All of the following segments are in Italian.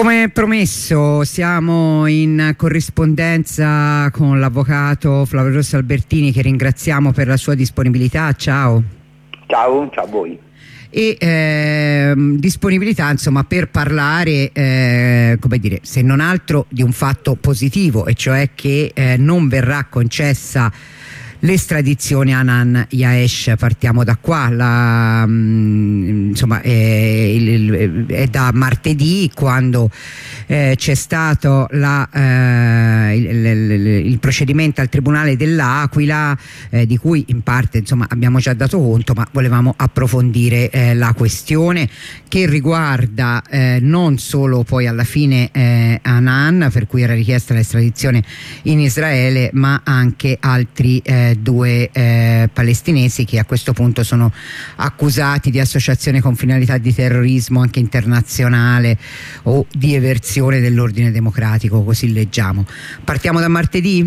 Come promesso, siamo in corrispondenza con l'avvocato Flavio Rosso Albertini, che ringraziamo per la sua disponibilità. Ciao. Ciao a voi. E disponibilità, insomma, per parlare, come dire, se non altro di un fatto positivo, e cioè che non verrà concessa l'estradizione a Hanan Ya'esh. Partiamo da qua. Insomma, è da martedì, quando c'è stato il procedimento al Tribunale dell'Aquila, di cui in parte, insomma, abbiamo già dato conto, ma volevamo approfondire la questione, che riguarda non solo poi alla fine Hanan, per cui era richiesta l'estradizione in Israele, ma anche altri due palestinesi che a questo punto sono accusati di associazione con finalità di terrorismo anche internazionale o di eversione dell'ordine democratico, così leggiamo. Partiamo da martedì?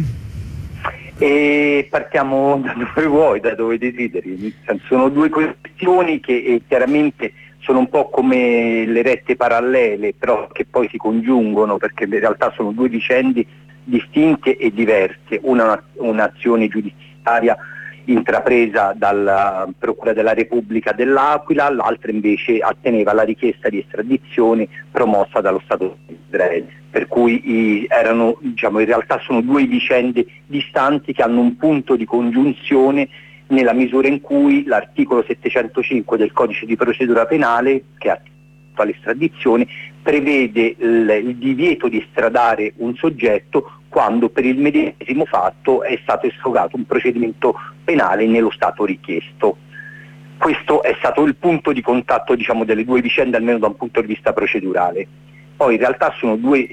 Partiamo da dove vuoi, da dove desideri. Sono due questioni che chiaramente sono un po' come le rette parallele, però che poi si congiungono, perché in realtà sono due vicende distinte e diverse. Una un'azione giudiziaria intrapresa dalla Procura della Repubblica dell'Aquila, l'altra invece atteneva alla richiesta di estradizione promossa dallo Stato di Israele, per cui erano, diciamo, in realtà sono due vicende distanti che hanno un punto di congiunzione, nella misura in cui l'articolo 705 del Codice di procedura penale, che ha l'estradizione, prevede il divieto di estradare un soggetto quando per il medesimo fatto è stato esrogato un procedimento penale nello Stato richiesto. Questo è stato il punto di contatto, diciamo, delle due vicende, almeno da un punto di vista procedurale. Poi in realtà sono due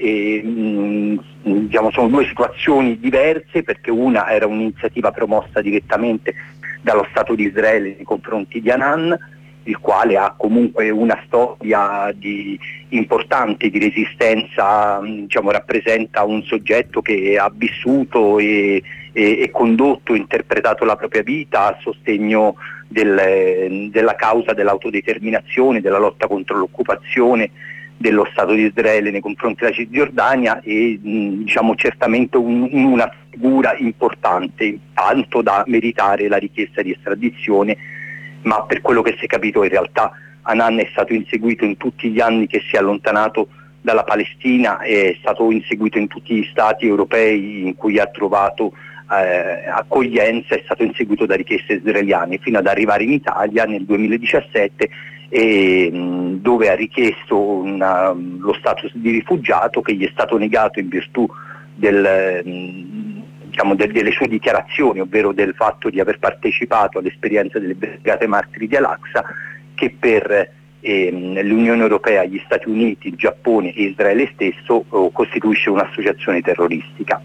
situazioni diverse, perché una era un'iniziativa promossa direttamente dallo Stato di Israele nei confronti di Hanan, il quale ha comunque una storia importante di resistenza, diciamo, rappresenta un soggetto che ha vissuto e condotto, interpretato la propria vita a sostegno della causa dell'autodeterminazione, della lotta contro l'occupazione dello Stato di Israele nei confronti della Cisgiordania, e diciamo certamente una figura importante, tanto da meritare la richiesta di estradizione. Ma per quello che si è capito, in realtà Hanan è stato inseguito in tutti gli anni che si è allontanato dalla Palestina, è stato inseguito in tutti gli stati europei in cui ha trovato accoglienza, è stato inseguito da richieste israeliane, fino ad arrivare in Italia nel 2017, dove ha richiesto lo status di rifugiato, che gli è stato negato in virtù delle sue dichiarazioni, ovvero del fatto di aver partecipato all'esperienza delle Brigate Martiri di Al-Aqsa, che per l'Unione Europea, gli Stati Uniti, il Giappone e Israele stesso costituisce un'associazione terroristica.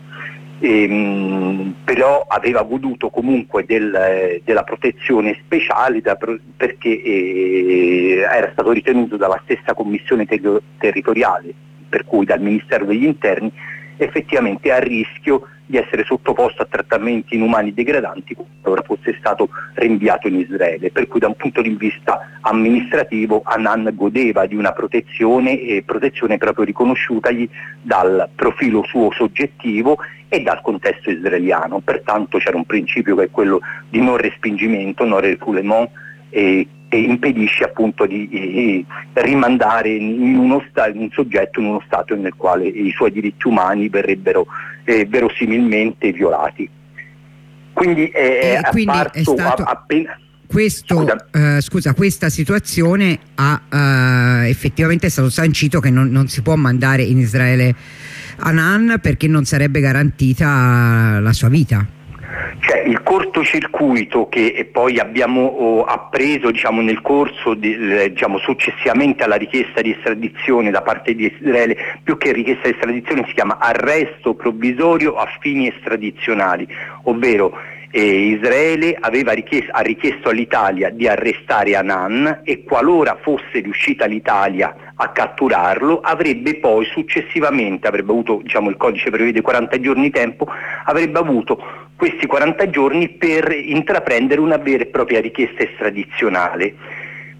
Però aveva goduto comunque della protezione speciale, perché era stato ritenuto dalla stessa Commissione territoriale, per cui dal Ministero degli Interni, effettivamente a rischio di essere sottoposto a trattamenti inumani degradanti qualora fosse stato rinviato in Israele, per cui da un punto di vista amministrativo Hanan godeva di una protezione proprio riconosciutagli dal profilo suo soggettivo e dal contesto israeliano. Pertanto c'era un principio che è quello di non respingimento, non refoulement, e impedisce appunto di rimandare un soggetto in uno stato nel quale i suoi diritti umani verrebbero verosimilmente violati. Quindi è stato appena... Questa situazione effettivamente è stato sancito che non si può mandare in Israele Hanan, perché non sarebbe garantita la sua vita. Cioè, il cortocircuito che poi abbiamo appreso, diciamo, nel corso successivamente alla richiesta di estradizione da parte di Israele, più che richiesta di estradizione si chiama arresto provvisorio a fini estradizionali, ovvero Israele ha richiesto all'Italia di arrestare Hanan, e qualora fosse riuscita l'Italia a catturarlo avrebbe poi successivamente, avrebbe avuto, diciamo, il codice prevede 40 giorni di tempo, avrebbe avuto questi 40 giorni per intraprendere una vera e propria richiesta estradizionale.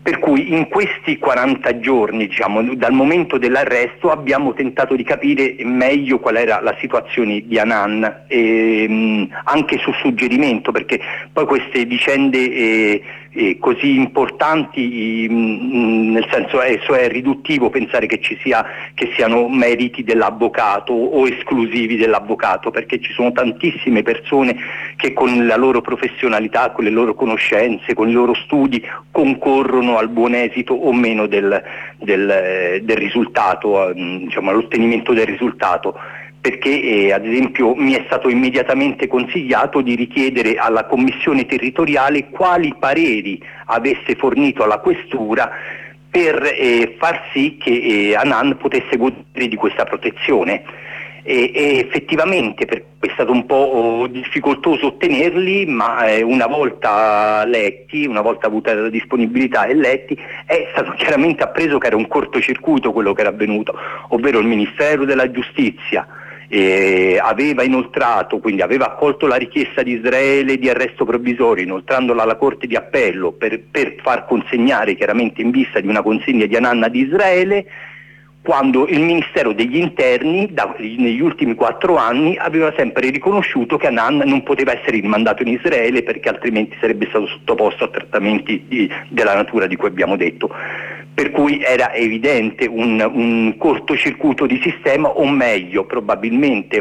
Per cui in questi 40 giorni, diciamo, dal momento dell'arresto, abbiamo tentato di capire meglio qual era la situazione di Hanan, anche su suggerimento, perché poi queste vicende così importanti, nel senso è riduttivo pensare che siano meriti dell'avvocato o esclusivi dell'avvocato, perché ci sono tantissime persone che con la loro professionalità, con le loro conoscenze, con i loro studi concorrono al buon esito o meno del risultato, diciamo, all'ottenimento del risultato. Perché ad esempio mi è stato immediatamente consigliato di richiedere alla commissione territoriale quali pareri avesse fornito alla questura per far sì che Hanan potesse godere di questa protezione. E effettivamente è stato un po' difficoltoso ottenerli, ma una volta letti, una volta avuta la disponibilità e letti, è stato chiaramente appreso che era un cortocircuito quello che era avvenuto, ovvero il Ministero della Giustizia aveva inoltrato, quindi aveva accolto la richiesta di Israele di arresto provvisorio, inoltrandola alla Corte di Appello per far consegnare, chiaramente in vista di una consegna di Hanan ad Israele, quando il Ministero degli Interni negli ultimi 4 anni aveva sempre riconosciuto che Hanan non poteva essere rimandato in Israele perché altrimenti sarebbe stato sottoposto a trattamenti della natura di cui abbiamo detto. Per cui era evidente un cortocircuito di sistema, o meglio probabilmente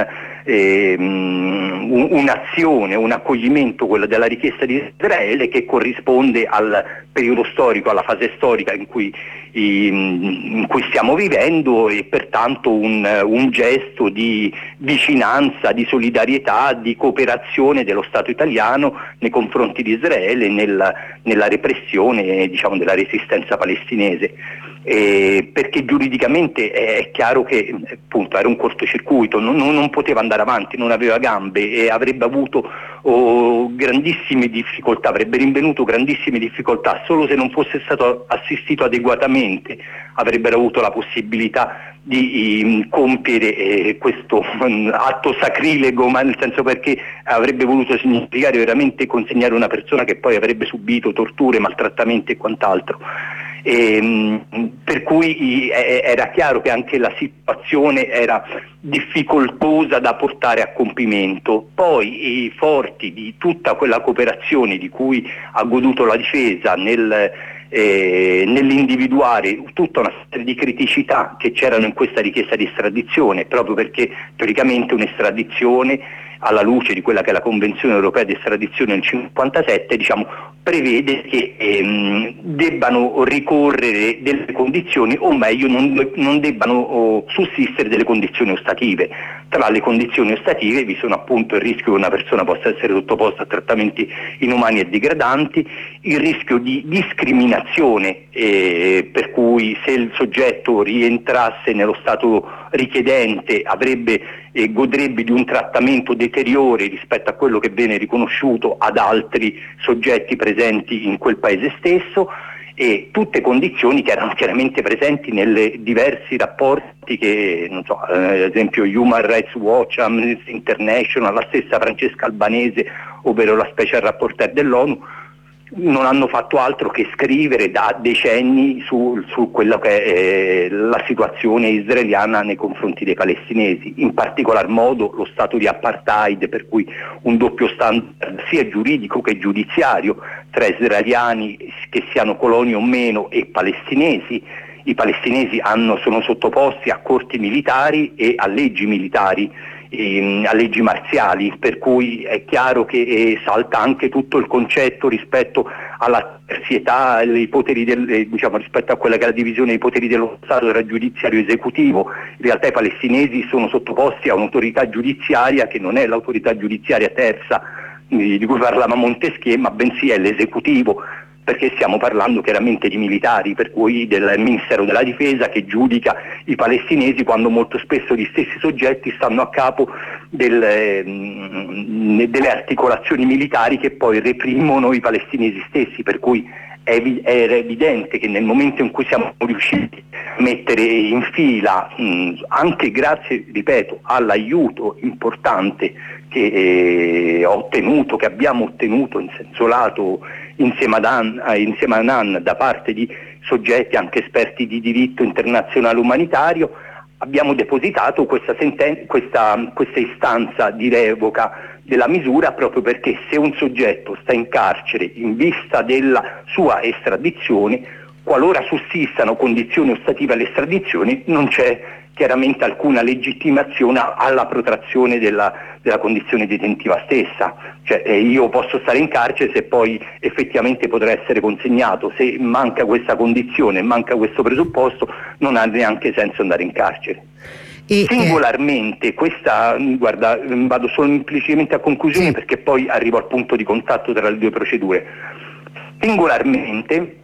un'azione, un accoglimento, quello della richiesta di Israele, che corrisponde al periodo storico, alla fase storica in cui stiamo vivendo, e pertanto un gesto di vicinanza, di solidarietà, di cooperazione dello Stato italiano nei confronti di Israele nella repressione, diciamo, della resistenza palestinese. Perché giuridicamente è chiaro che appunto era un cortocircuito, non poteva andare avanti, non aveva gambe e avrebbe avuto grandissime difficoltà, avrebbe rinvenuto grandissime difficoltà. Solo se non fosse stato assistito adeguatamente avrebbero avuto la possibilità di compiere questo atto sacrilego, ma nel senso, perché avrebbe voluto significare veramente consegnare una persona che poi avrebbe subito torture, maltrattamenti e quant'altro. Per cui era chiaro che anche la situazione era difficoltosa da portare a compimento. Poi i forti di tutta quella cooperazione di cui ha goduto la difesa nell'individuare tutta una serie di criticità che c'erano in questa richiesta di estradizione, proprio perché teoricamente un'estradizione, alla luce di quella che è la Convenzione Europea di Estradizione del 1957, diciamo, prevede che debbano ricorrere delle condizioni, o meglio non debbano sussistere delle condizioni ostative. Tra le condizioni ostative vi sono appunto il rischio che una persona possa essere sottoposta a trattamenti inumani e degradanti, il rischio di discriminazione, per cui se il soggetto rientrasse nello stato richiedente godrebbe di un trattamento deteriore rispetto a quello che viene riconosciuto ad altri soggetti presenti in quel paese stesso, e tutte condizioni che erano chiaramente presenti nei diversi rapporti che, non so, ad esempio Human Rights Watch, Amnesty International, la stessa Francesca Albanese, ovvero la Special Rapporteur dell'ONU, non hanno fatto altro che scrivere da decenni su quello che è la situazione israeliana nei confronti dei palestinesi, in particolar modo lo stato di apartheid, per cui un doppio standard sia giuridico che giudiziario tra israeliani, che siano colonie o meno, e palestinesi. I palestinesi sono sottoposti a corti militari e a leggi militari, a leggi marziali, per cui è chiaro che salta anche tutto il concetto rispetto alla terzietà dei poteri diciamo, rispetto a quella che è la divisione dei poteri dello Stato tra giudiziario e esecutivo. In realtà i palestinesi sono sottoposti a un'autorità giudiziaria che non è l'autorità giudiziaria terza di cui parlava Montesquieu, ma bensì è l'esecutivo, perché stiamo parlando chiaramente di militari, per cui del Ministero della Difesa, che giudica i palestinesi quando molto spesso gli stessi soggetti stanno a capo delle articolazioni militari che poi reprimono i palestinesi stessi, per cui era evidente che nel momento in cui siamo riusciti a mettere in fila, anche grazie, ripeto, all'aiuto importante che abbiamo ottenuto in senso lato insieme a Annan da parte di soggetti anche esperti di diritto internazionale umanitario, abbiamo depositato questa istanza di revoca della misura, proprio perché se un soggetto sta in carcere in vista della sua estradizione, qualora sussistano condizioni ostative all'estradizione, non c'è chiaramente alcuna legittimazione alla protrazione della condizione detentiva stessa. Cioè, io posso stare in carcere se poi effettivamente potrà essere consegnato. Se manca questa condizione, manca questo presupposto, non ha neanche senso andare in carcere. Singolarmente, vado semplicemente a conclusione, sì, perché poi arrivo al punto di contatto tra le due procedure. Singolarmente,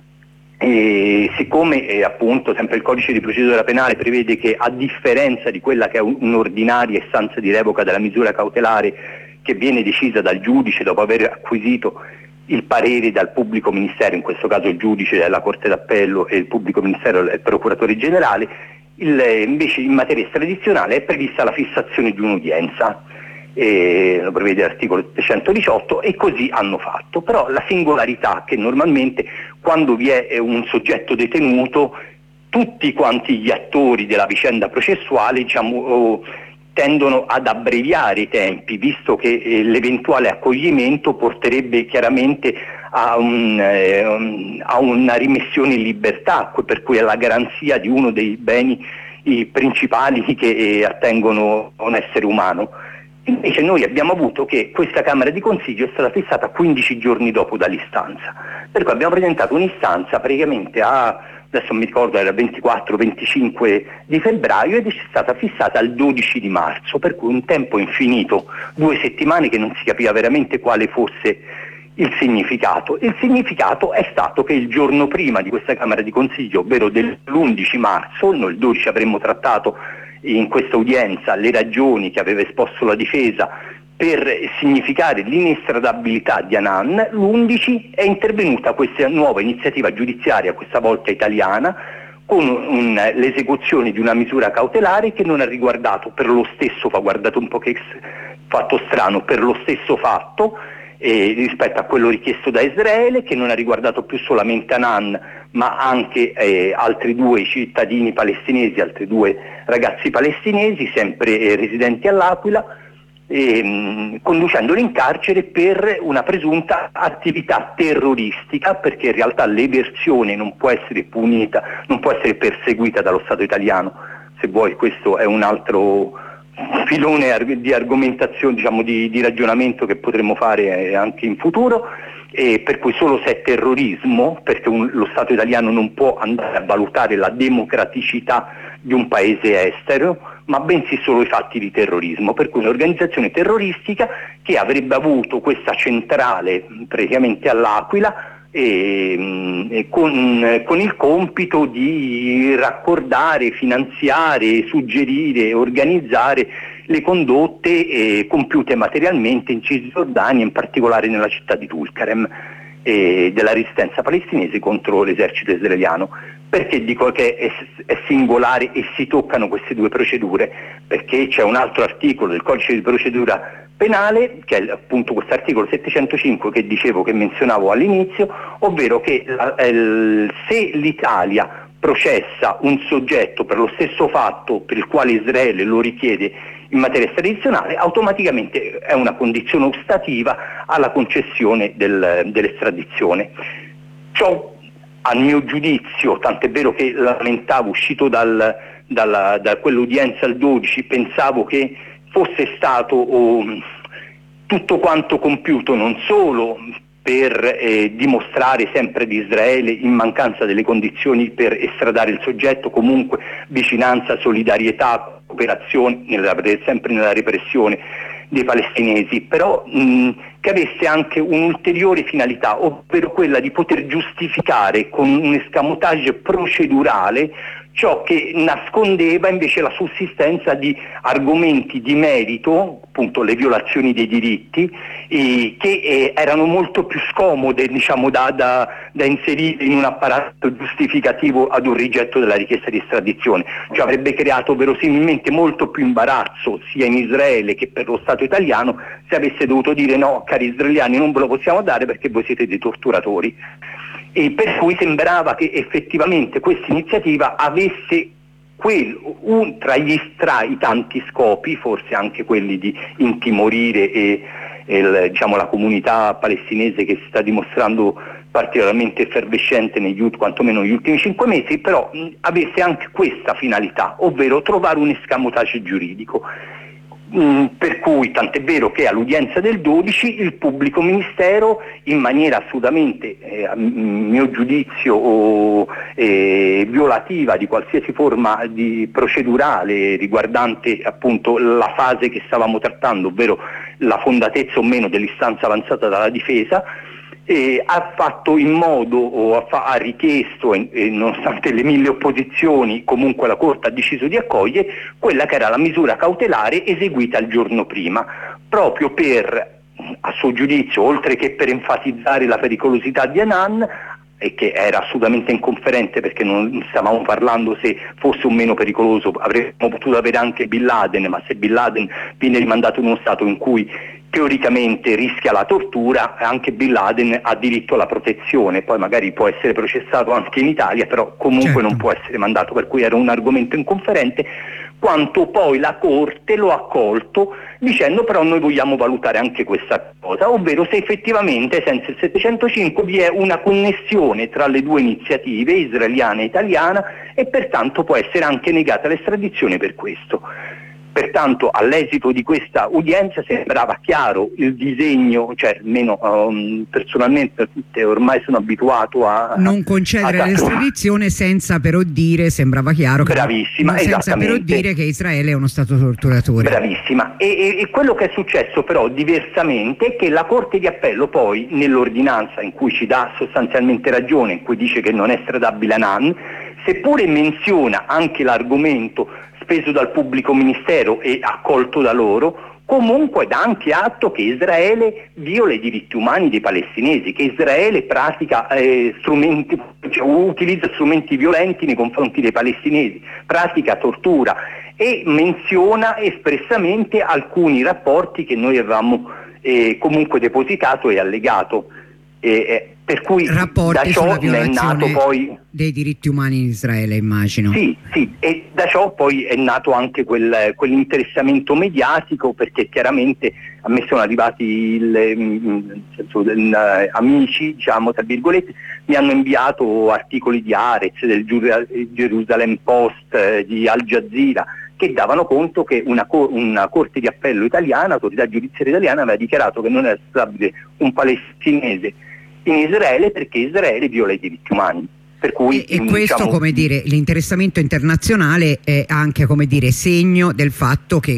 siccome appunto sempre il codice di procedura penale prevede che, a differenza di quella che è un'ordinaria istanza di revoca della misura cautelare che viene decisa dal giudice dopo aver acquisito il parere dal pubblico ministero, in questo caso il giudice della Corte d'Appello e il pubblico ministero è il procuratore generale, invece in materia estradizionale è prevista la fissazione di un'udienza, lo prevede l'articolo 718, e così hanno fatto. Però la singolarità che normalmente quando vi è un soggetto detenuto, tutti quanti gli attori della vicenda processuale tendono ad abbreviare i tempi, visto che l'eventuale accoglimento porterebbe chiaramente a una rimessione in libertà, per cui alla garanzia di uno dei beni principali che attengono a un essere umano. Invece noi abbiamo avuto che questa Camera di Consiglio è stata fissata 15 giorni dopo dall'istanza, per cui abbiamo presentato un'istanza praticamente adesso mi ricordo era 24-25 di febbraio, ed è stata fissata al 12 di marzo, per cui un tempo infinito, 2 settimane che non si capiva veramente quale fosse il significato. Il significato è stato che il giorno prima di questa Camera di Consiglio, ovvero dell'11 marzo, noi il 12 avremmo trattato in questa udienza le ragioni che aveva esposto la difesa per significare l'inestradabilità di Annan, l'11 è intervenuta questa nuova iniziativa giudiziaria, questa volta italiana, con l'esecuzione di una misura cautelare che non ha riguardato per lo stesso, guardate un po' che fatto strano, per lo stesso fatto rispetto a quello richiesto da Israele, che non ha riguardato più solamente Annan ma anche altri 2 cittadini palestinesi, altri 2 ragazzi palestinesi, sempre residenti all'Aquila, conducendoli in carcere per una presunta attività terroristica, perché in realtà l'eversione non può essere punita, non può essere perseguita dallo Stato italiano. Se vuoi, questo è un altro filone di argomentazione, di ragionamento che potremmo fare anche in futuro, per cui solo se è terrorismo, perché lo Stato italiano non può andare a valutare la democraticità di un paese estero, ma bensì solo i fatti di terrorismo, per cui un'organizzazione terroristica che avrebbe avuto questa centrale praticamente all'Aquila con il compito di raccordare, finanziare, suggerire, organizzare le condotte compiute materialmente in Cisgiordania, in particolare nella città di Tulkarem, della resistenza palestinese contro l'esercito israeliano. Perché dico che è singolare e si toccano queste 2 procedure? Perché c'è un altro articolo del codice di procedura penale, che è appunto questo articolo 705 che dicevo, che menzionavo all'inizio, ovvero che se l'Italia processa un soggetto per lo stesso fatto per il quale Israele lo richiede in materia estradizionale, automaticamente è una condizione ostativa alla concessione dell'estradizione. Ciò, a mio giudizio, tant'è vero che lamentavo, uscito da quell'udienza al 12, pensavo che fosse stato tutto quanto compiuto non solo per dimostrare sempre di Israele in mancanza delle condizioni per estradare il soggetto, comunque vicinanza, solidarietà, cooperazione, sempre nella repressione dei palestinesi, però che avesse anche un'ulteriore finalità, ovvero quella di poter giustificare con un escamotage procedurale ciò che nascondeva invece la sussistenza di argomenti di merito, appunto le violazioni dei diritti, che erano molto più scomode, diciamo, da inserire in un apparato giustificativo ad un rigetto della richiesta di estradizione. Cioè avrebbe creato verosimilmente molto più imbarazzo sia in Israele che per lo Stato italiano se avesse dovuto dire: no, cari israeliani, non ve lo possiamo dare perché voi siete dei torturatori. E per cui sembrava che effettivamente questa iniziativa avesse tra i tanti scopi, forse anche quelli di intimorire diciamo, la comunità palestinese che si sta dimostrando particolarmente effervescente quantomeno negli ultimi 5 mesi, però avesse anche questa finalità, ovvero trovare un escamotage giuridico. Per cui tant'è vero che all'udienza del 12 il pubblico ministero, in maniera assolutamente a mio giudizio violativa di qualsiasi forma di procedurale riguardante appunto la fase che stavamo trattando, ovvero la fondatezza o meno dell'istanza avanzata dalla difesa, ha fatto in modo, ha richiesto, nonostante le 1000 opposizioni, comunque la Corte ha deciso di accogliere quella che era la misura cautelare eseguita il giorno prima, proprio per, a suo giudizio, oltre che per enfatizzare la pericolosità di Hanan, e che era assolutamente inconferente perché non stavamo parlando se fosse o meno pericoloso, avremmo potuto avere anche Bin Laden, ma se Bin Laden viene rimandato in uno stato in cui teoricamente rischia la tortura, anche Bin Laden ha diritto alla protezione, poi magari può essere processato anche in Italia, però comunque certo, non può essere mandato, per cui era un argomento inconferente, quanto poi la Corte lo ha accolto dicendo: però noi vogliamo valutare anche questa cosa, ovvero se effettivamente senza il 705 vi è una connessione tra le due iniziative, israeliana e italiana, e pertanto può essere anche negata l'estradizione per questo. Pertanto all'esito di questa udienza sembrava chiaro il disegno, cioè almeno personalmente ormai sono abituato a non concedere l'estradizione senza però dire, sembrava chiaro che senza però dire che Israele è uno Stato torturatore. Bravissima. E quello che è successo però diversamente è che la Corte di Appello poi nell'ordinanza in cui ci dà sostanzialmente ragione, in cui dice che non è estradabile Hanan, seppure menziona anche l'argomento speso dal pubblico ministero e accolto da loro, comunque dà anche atto che Israele viola i diritti umani dei palestinesi, che Israele pratica utilizza strumenti violenti nei confronti dei palestinesi, pratica tortura, e menziona espressamente alcuni rapporti che noi avevamo comunque depositato e allegato. Per cui rapporti da ciò sulla è nato poi dei diritti umani in Israele, immagino. Sì, e da ciò poi è nato anche quell'interessamento mediatico, perché chiaramente a me sono arrivati amici, diciamo tra virgolette, mi hanno inviato articoli di Haaretz, del Jerusalem Post, di Al Jazeera, che davano conto che una Corte di Appello italiana, autorità giudiziaria italiana, aveva dichiarato che non era stabile un palestinese in Israele perché Israele viola i diritti umani. Per cui, e questo, diciamo, come dire, l'interessamento internazionale è anche, come dire, segno del fatto che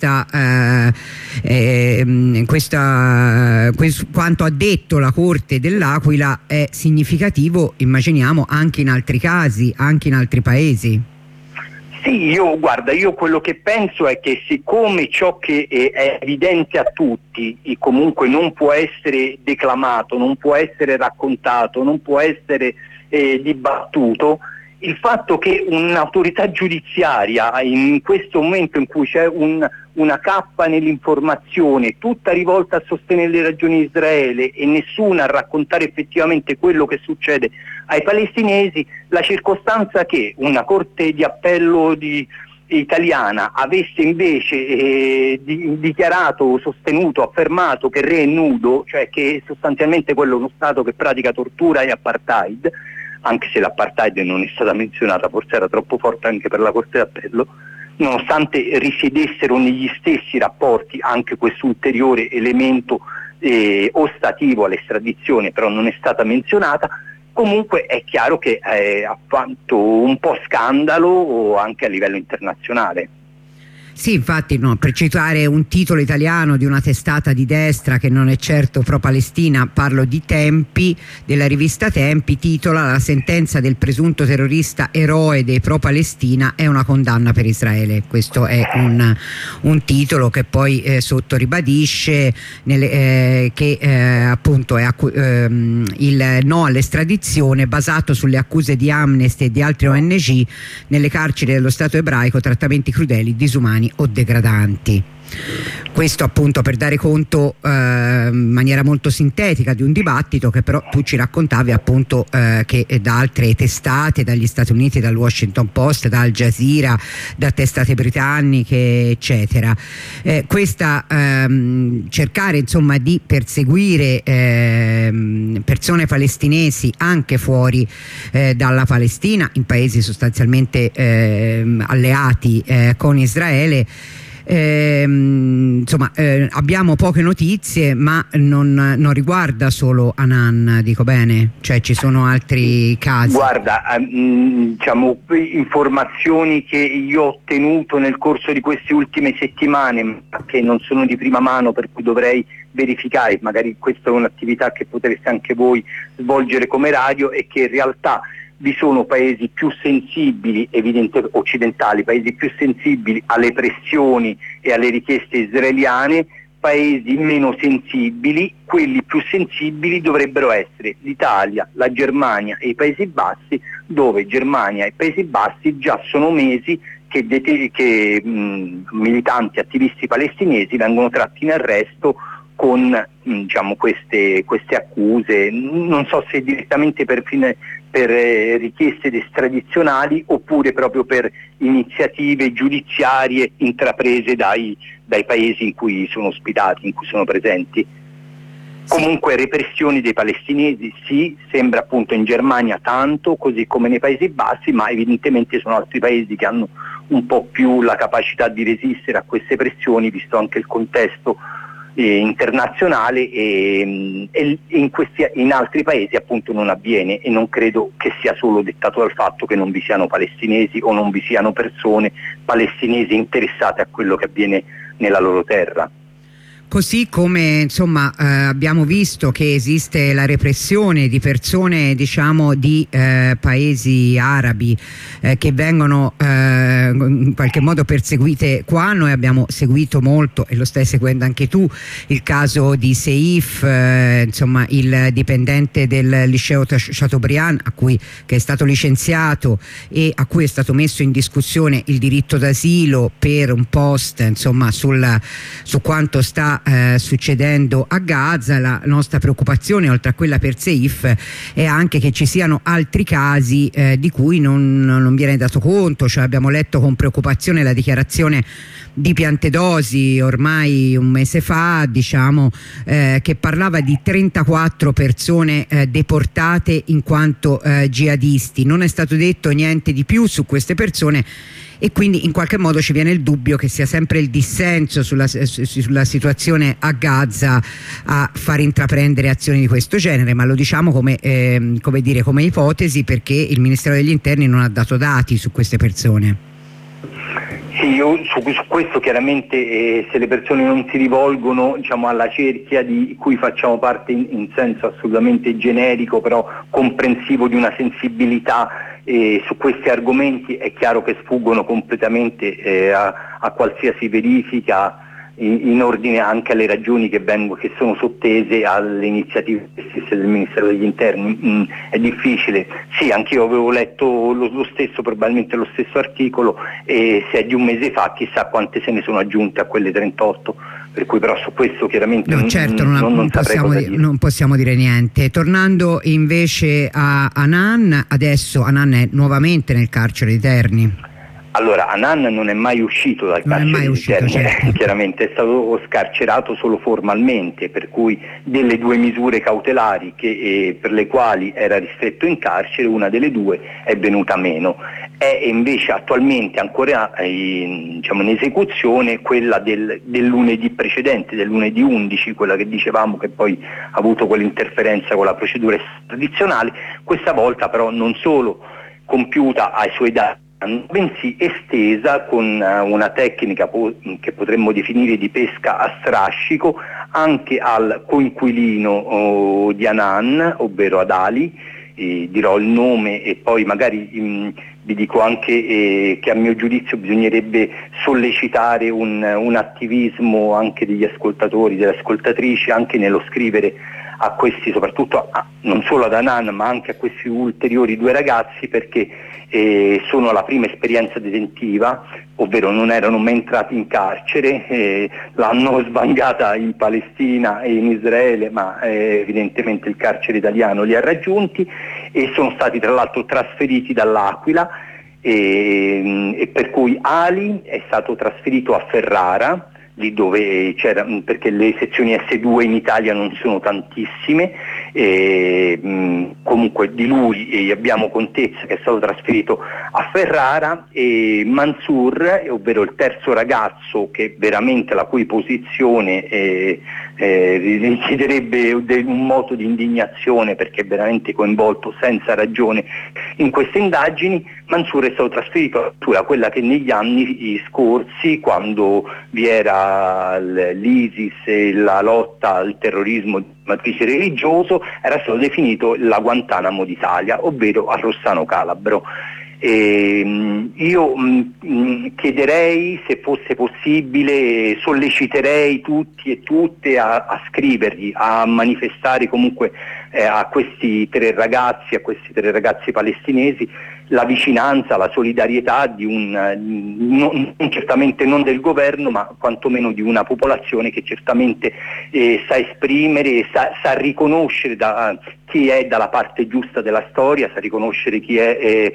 quanto ha detto la Corte dell'Aquila è significativo, immaginiamo, anche in altri casi, anche in altri paesi. Sì, io quello che penso è che siccome ciò che è evidente a tutti e comunque non può essere declamato, non può essere raccontato, non può essere dibattuto, il fatto che un'autorità giudiziaria in questo momento in cui c'è una cappa nell'informazione tutta rivolta a sostenere le ragioni di Israele e nessuna a raccontare effettivamente quello che succede ai palestinesi, la circostanza che una Corte di Appello italiana avesse invece dichiarato, sostenuto, affermato che Re è nudo, cioè che sostanzialmente quello è uno Stato che pratica tortura e apartheid, anche se l'apartheid non è stata menzionata, forse era troppo forte anche per la Corte d'Appello, nonostante risiedessero negli stessi rapporti anche questo ulteriore elemento ostativo all'estradizione, però non è stata menzionata. Comunque è chiaro che ha fatto un po' scandalo anche a livello internazionale. Sì, infatti, no, per citare un titolo italiano di una testata di destra che non è certo pro-Palestina, parlo di Tempi, della rivista Tempi, titola: "La sentenza del presunto terrorista eroe dei pro-Palestina è una condanna per Israele". Questo è un titolo che poi sotto ribadisce che appunto è il no all'estradizione basato sulle accuse di Amnesty e di altre ONG nelle carceri dello Stato ebraico, trattamenti crudeli, disumani o degradanti. Questo appunto per dare conto in maniera molto sintetica di un dibattito che però tu ci raccontavi appunto che da altre testate, dagli Stati Uniti, dal Washington Post, da Al Jazeera, da testate britanniche eccetera, cercare insomma di perseguire persone palestinesi anche fuori dalla Palestina, in paesi sostanzialmente alleati con Israele. Insomma, abbiamo poche notizie, ma non riguarda solo Hanan, dico bene? Cioè ci sono altri casi? Guarda, diciamo, informazioni che io ho ottenuto nel corso di queste ultime settimane, ma che non sono di prima mano, per cui dovrei verificare, magari questa è un'attività che potreste anche voi svolgere come radio, e che in realtà vi sono paesi più sensibili, occidentali, paesi più sensibili alle pressioni e alle richieste israeliane, paesi meno sensibili. Quelli più sensibili dovrebbero essere l'Italia, la Germania e i Paesi Bassi, dove Germania e Paesi Bassi già sono mesi che militanti, attivisti palestinesi vengono tratti in arresto con diciamo, queste accuse, non so se direttamente per richieste estradizionali oppure proprio per iniziative giudiziarie intraprese dai paesi in cui sono ospitati, in cui sono presenti. Comunque repressioni dei palestinesi sì, sembra appunto in Germania tanto, così come nei Paesi Bassi, ma evidentemente sono altri paesi che hanno un po' più la capacità di resistere a queste pressioni, visto anche il contesto internazionale, e in altri paesi appunto non avviene, e non credo che sia solo dettato dal fatto che non vi siano palestinesi o non vi siano persone palestinesi interessate a quello che avviene nella loro terra. Così come insomma abbiamo visto che esiste la repressione di persone diciamo di paesi arabi che vengono in qualche modo perseguite qua. Noi abbiamo seguito molto, e lo stai seguendo anche tu, il caso di Seif, insomma il dipendente del liceo Chateaubriand che è stato licenziato e a cui è stato messo in discussione il diritto d'asilo per un post insomma su quanto sta succedendo a Gaza. La nostra preoccupazione, oltre a quella per Seif, è anche che ci siano altri casi di cui non viene dato conto. Cioè abbiamo letto con preoccupazione la dichiarazione di Piantedosi ormai un mese fa, diciamo, che parlava di 34 persone deportate in quanto jihadisti. Non è stato detto niente di più su queste persone, e quindi in qualche modo ci viene il dubbio che sia sempre il dissenso sulla situazione a Gaza a far intraprendere azioni di questo genere, ma lo diciamo come ipotesi, perché il Ministero degli Interni non ha dato dati su queste persone. Sì, io su questo chiaramente se le persone non si rivolgono diciamo, alla cerchia di cui facciamo parte in senso assolutamente generico, però comprensivo di una sensibilità su questi argomenti, è chiaro che sfuggono completamente a qualsiasi verifica in ordine anche alle ragioni che sono sottese alle iniziative stesse del Ministero degli Interni. È difficile. Sì, anch'io avevo letto lo stesso, probabilmente lo stesso articolo, e se è di un mese fa chissà quante se ne sono aggiunte a quelle 38, per cui però su questo chiaramente non possiamo dire niente. Tornando invece a Hanan, adesso Hanan è nuovamente nel carcere di Terni. Allora, Hanan non è mai uscito dal carcere di Terni, certo. Chiaramente è stato scarcerato solo formalmente, per cui delle due misure cautelari per le quali era ristretto in carcere, una delle due è venuta meno. È invece attualmente ancora in esecuzione quella del lunedì precedente, del lunedì 11, quella che dicevamo che poi ha avuto quell'interferenza con la procedura tradizionale, questa volta però non solo compiuta ai suoi dati bensì estesa con una tecnica che potremmo definire di pesca a strascico anche al coinquilino di Annan, ovvero ad Ali. Dirò il nome e poi magari vi dico anche che a mio giudizio bisognerebbe sollecitare un attivismo anche degli ascoltatori, delle ascoltatrici, anche nello scrivere a questi, soprattutto non solo ad Annan ma anche a questi ulteriori 2 ragazzi, perché sono la prima esperienza detentiva, ovvero non erano mai entrati in carcere, l'hanno svangata in Palestina e in Israele, ma evidentemente il carcere italiano li ha raggiunti, e sono stati tra l'altro trasferiti dall'Aquila, e per cui Ali è stato trasferito a Ferrara, lì dove c'era, perché le sezioni S2 in Italia non sono tantissime, comunque di lui abbiamo contezza che è stato trasferito a Ferrara, e Mansour, ovvero il terzo ragazzo, che veramente la cui posizione richiederebbe un moto di indignazione perché è veramente coinvolto senza ragione in queste indagini. Mansur è stato trasferito a quella che negli anni scorsi, quando vi era l'ISIS e la lotta al terrorismo di matrice religioso, era stato definito la Guantanamo d'Italia, ovvero a Rossano Calabro. Io chiederei, se fosse possibile, solleciterei tutti e tutte a scrivergli, a manifestare comunque a questi 3 ragazzi, a questi 3 ragazzi palestinesi, la vicinanza, la solidarietà di certamente non del governo, ma quantomeno di una popolazione che certamente sa esprimere, sa riconoscere chi è dalla parte giusta della storia, sa riconoscere chi è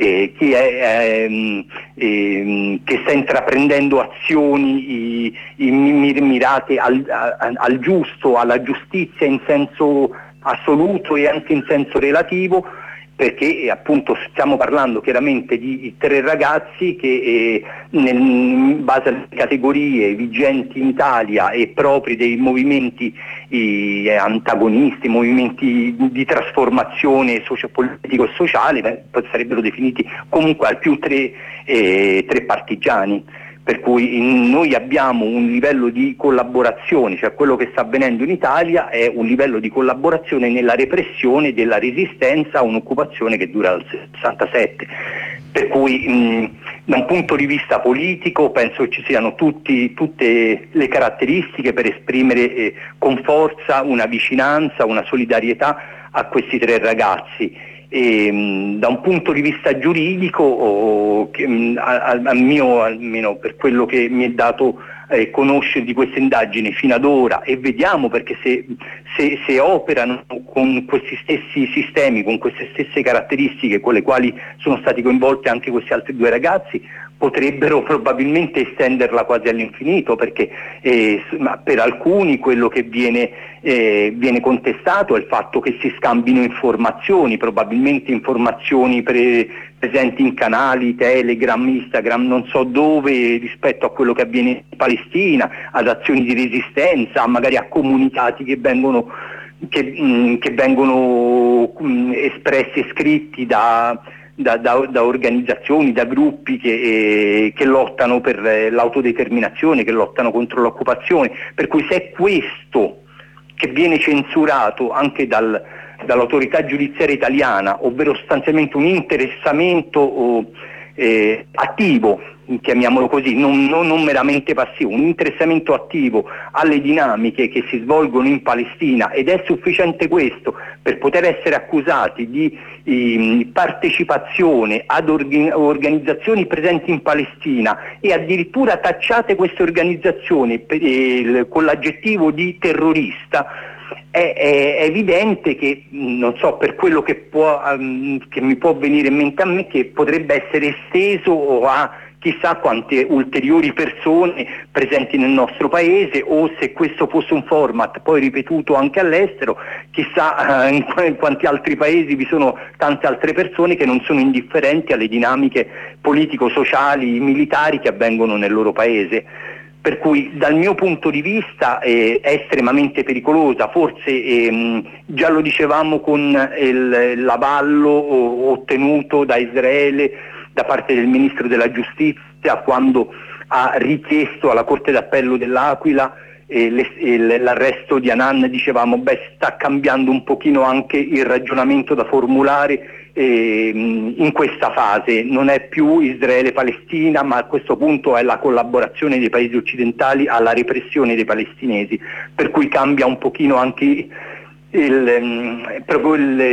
che sta intraprendendo azioni mirate al giusto, alla giustizia in senso assoluto e anche in senso relativo, perché appunto stiamo parlando chiaramente di 3 ragazzi che in base alle categorie vigenti in Italia e propri dei movimenti antagonisti, movimenti di trasformazione politico e sociale, sarebbero definiti comunque al più 3 partigiani. Per cui noi abbiamo un livello di collaborazione, cioè quello che sta avvenendo in Italia è un livello di collaborazione nella repressione della resistenza a un'occupazione che dura dal 67. Per cui da un punto di vista politico penso che ci siano tutte le caratteristiche per esprimere con forza una vicinanza, una solidarietà a questi 3 ragazzi. Da un punto di vista giuridico, almeno per quello che mi è dato conoscere di queste indagini fino ad ora, e vediamo, perché se operano con questi stessi sistemi, con queste stesse caratteristiche con le quali sono stati coinvolti anche questi altri 2 ragazzi, potrebbero probabilmente estenderla quasi all'infinito, perché per alcuni quello che viene contestato è il fatto che si scambino informazioni, probabilmente informazioni presenti in canali, Telegram, Instagram, non so dove, rispetto a quello che avviene in Palestina, ad azioni di resistenza, magari a comunicati che vengono espressi e scritti da organizzazioni, da gruppi che lottano per l'autodeterminazione, che lottano contro l'occupazione. Per cui se è questo che viene censurato anche dall'autorità giudiziaria italiana, ovvero sostanzialmente un interessamento attivo, chiamiamolo così, non meramente passivo, un interessamento attivo alle dinamiche che si svolgono in Palestina, ed è sufficiente questo per poter essere accusati di partecipazione ad organizzazioni presenti in Palestina, e addirittura tacciate queste organizzazioni con l'aggettivo di terrorista, è evidente che, non so, per quello che mi può venire in mente a me, che potrebbe essere esteso a chissà quante ulteriori persone presenti nel nostro paese, o se questo fosse un format poi ripetuto anche all'estero, chissà in quanti altri paesi vi sono tante altre persone che non sono indifferenti alle dinamiche politico-sociali, militari che avvengono nel loro paese. Per cui dal mio punto di vista è estremamente pericolosa, forse già lo dicevamo con l'avallo ottenuto da Israele da parte del Ministro della Giustizia quando ha richiesto alla Corte d'Appello dell'Aquila l'arresto di Hanan. Dicevamo, sta cambiando un pochino anche il ragionamento da formulare in questa fase, non è più Israele-Palestina, ma a questo punto è la collaborazione dei paesi occidentali alla repressione dei palestinesi, per cui cambia un pochino anche proprio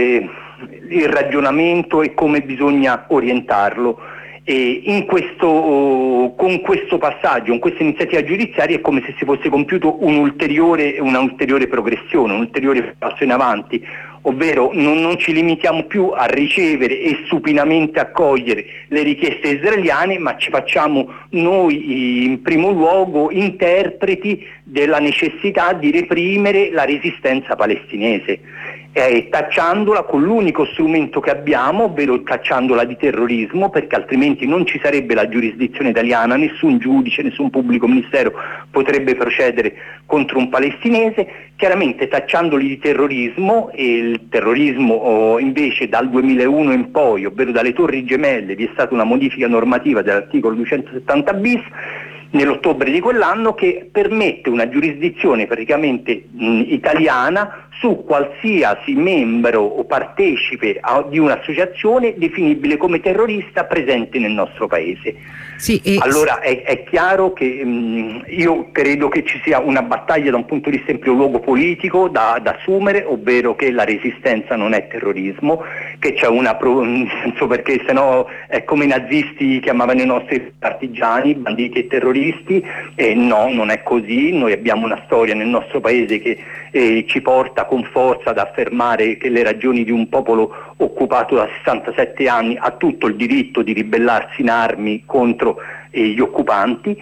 il ragionamento e come bisogna orientarlo. E con questo passaggio, con questa iniziativa giudiziaria, è come se si fosse compiuto una ulteriore progressione, un ulteriore passo in avanti, ovvero non ci limitiamo più a ricevere e supinamente accogliere le richieste israeliane, ma ci facciamo noi in primo luogo interpreti della necessità di reprimere la resistenza palestinese, tacciandola con l'unico strumento che abbiamo, ovvero tacciandola di terrorismo, perché altrimenti non ci sarebbe la giurisdizione italiana, nessun giudice, nessun pubblico ministero potrebbe procedere contro un palestinese, chiaramente tacciandoli di terrorismo. E il terrorismo invece dal 2001 in poi, ovvero dalle Torri Gemelle, vi è stata una modifica normativa dell'articolo 270 bis nell'ottobre di quell'anno che permette una giurisdizione praticamente italiana su qualsiasi membro o partecipe di un'associazione definibile come terrorista presente nel nostro paese. Sì, allora è chiaro che io credo che ci sia una battaglia da un punto di vista in primo luogo politico da assumere, ovvero che la resistenza non è terrorismo, che c'è nel senso, perché sennò è come i nazisti chiamavano i nostri partigiani, banditi e terroristi, e no, non è così. Noi abbiamo una storia nel nostro paese che ci porta con forza ad affermare che le ragioni di un popolo occupato da 67 anni ha tutto il diritto di ribellarsi in armi contro gli occupanti,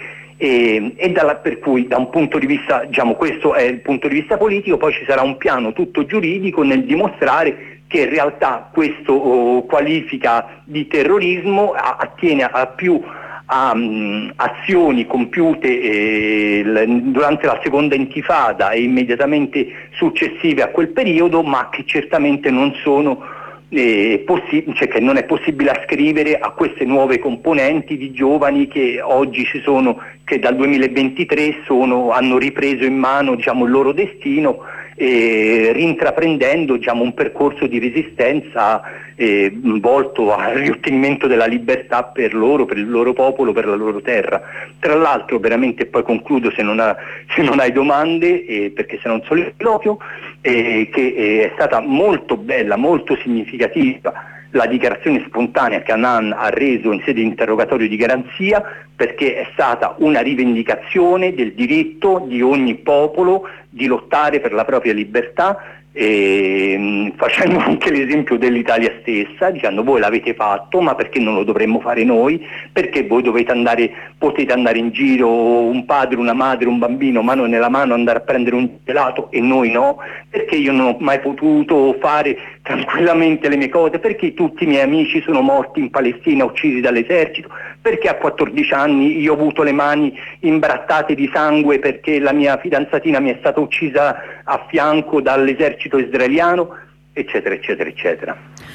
per cui da un punto di vista, diciamo, questo è il punto di vista politico. Poi ci sarà un piano tutto giuridico nel dimostrare che in realtà questo qualifica di terrorismo attiene a più azioni compiute durante la seconda intifada e immediatamente successive a quel periodo, ma che certamente non sono cioè che non è possibile ascrivere a queste nuove componenti di giovani che oggi che dal 2023 hanno ripreso in mano, diciamo, il loro destino, rintraprendendo, diciamo, un percorso di resistenza volto al riottenimento della libertà per loro, per il loro popolo, per la loro terra. Tra l'altro, veramente, poi concludo se non hai domande, perché se non soliloquio, che è stata molto bella, molto significativa la dichiarazione spontanea che Hanan ha reso in sede di interrogatorio di garanzia, perché è stata una rivendicazione del diritto di ogni popolo di lottare per la propria libertà, facendo anche l'esempio dell'Italia stessa, dicendo: voi l'avete fatto, ma perché non lo dovremmo fare noi? Perché voi potete andare in giro, un padre, una madre, un bambino, mano nella mano, andare a prendere un gelato e noi no? Perché io non ho mai potuto fare tranquillamente le mie cose? Perché tutti i miei amici sono morti in Palestina, uccisi dall'esercito? Perché a 14 anni io ho avuto le mani imbrattate di sangue perché la mia fidanzatina mi è stata uccisa a fianco dall'esercito israeliano, eccetera, eccetera, eccetera.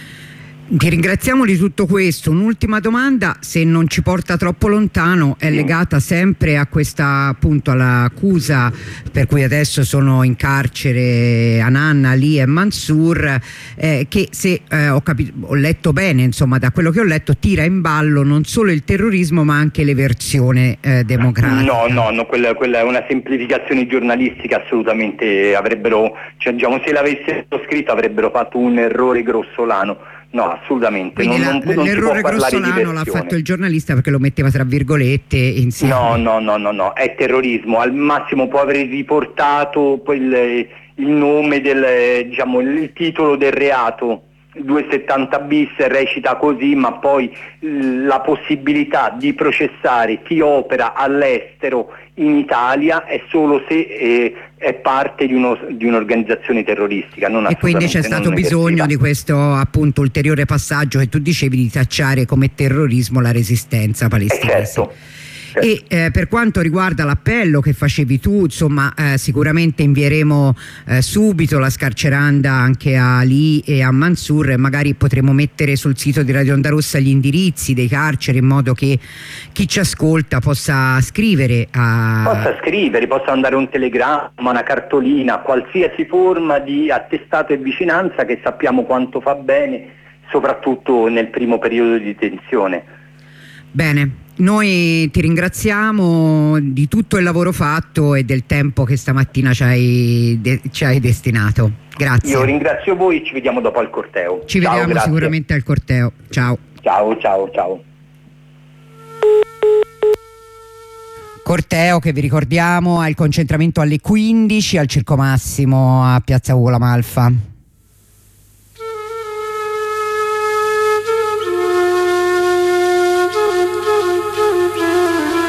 Ti ringraziamo di tutto questo. Un'ultima domanda, se non ci porta troppo lontano, è legata sempre a questa, appunto, all'accusa per cui adesso sono in carcere Hanan, Ali e Mansour, che se ho letto bene, insomma, da quello che ho letto, tira in ballo non solo il terrorismo ma anche l'eversione democratica. No, quella è una semplificazione giornalistica, assolutamente. Diciamo, se l'avessero scritto avrebbero fatto un errore grossolano. No, assolutamente. L'errore grossolano l'ha fatto il giornalista perché lo metteva tra virgolette insieme. No, è terrorismo. Al massimo può aver riportato il nome diciamo, il titolo del reato. 270 bis recita così, ma poi la possibilità di processare chi opera all'estero in Italia è solo se è parte di un'organizzazione terroristica. E quindi c'è stato bisogno di questo, appunto, ulteriore passaggio che tu dicevi, di tacciare come terrorismo la resistenza palestinese. E per quanto riguarda l'appello che facevi tu, insomma, sicuramente invieremo subito la scarceranda anche a Ali e a Mansour, e magari potremo mettere sul sito di Radio Onda Rossa gli indirizzi dei carceri, in modo che chi ci ascolta possa scrivere possa mandare un telegramma, una cartolina, qualsiasi forma di attestato e vicinanza, che sappiamo quanto fa bene, soprattutto nel primo periodo di tensione. Bene, noi ti ringraziamo di tutto il lavoro fatto e del tempo che stamattina ci hai destinato. Grazie. Io ringrazio voi, ci vediamo dopo al corteo. Ci vediamo sicuramente al corteo. Ciao. Ciao. Corteo che, vi ricordiamo, ha il concentramento alle 15 al Circo Massimo a Piazza Ugo La Malfa.